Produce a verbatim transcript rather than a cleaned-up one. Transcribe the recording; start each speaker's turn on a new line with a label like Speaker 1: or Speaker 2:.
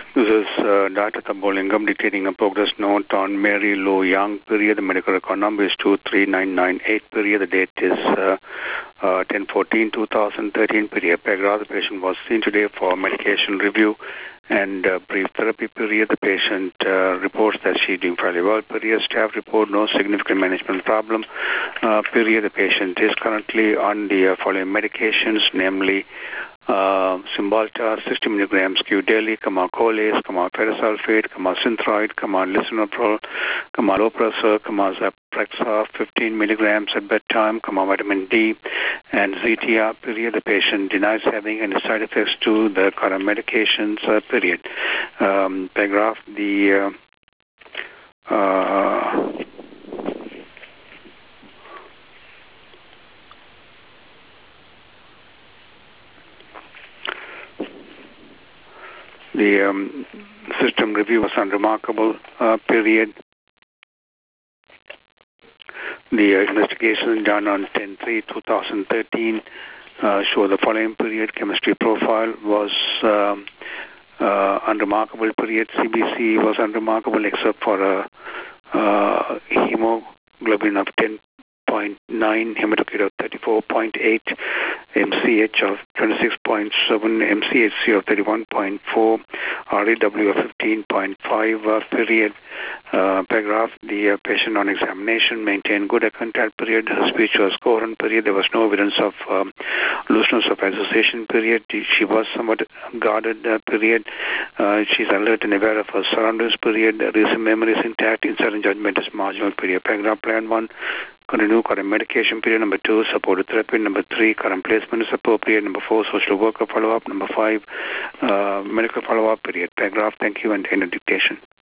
Speaker 1: This is uh, Doctor Thambolingam dictating a progress note on Mary Lou Young, period. The medical record number is two three nine nine eight, period. The date is uh, uh, ten fourteen two thousand thirteen, period. Pegra, the patient was seen today for medication review and uh, brief therapy, period. The patient uh, reports that she is doing fairly well, period. Staff report no significant management problem, uh, period. The patient is currently on the uh, following medications, namely Uh, Cymbalta, sixty milligrams Q daily, Camacolase, Camaferrosulfate, Camasynthroid, Lisinopril, Camalopressor, Camazaprexa, fifteen milligrams at bedtime, Vitamin D, and Zetia, period. The patient denies having any side effects to the current medications, uh, period. Um, paragraph, the uh, uh, The um, system review was unremarkable, uh, period. The uh, investigation done on ten three two thousand thirteen uh, show the following, period. Chemistry profile was um, uh, unremarkable, period. C B C was unremarkable except for a uh, hemoglobin of ten point nine, hematocrit of thirty-four point eight, M C H of twenty-six point seven, M C H C of thirty-one point four, R A W of fifteen point five, uh, period. Uh, paragraph, the uh, patient on examination maintained good eye contact, period. Her speech was coherent, period. There was no evidence of um, looseness of association, period. She was somewhat guarded, uh, period. Uh, she's alert and aware of her surroundings, period. Recent memory is intact. Insight and judgment is marginal, period. Paragraph, plan one. Continue current medication, period. Number two, supportive therapy. Number three, current placement is appropriate. Number four, social worker follow-up. Number five, uh, medical follow-up, period. Paragraph, thank you, and end of dictation.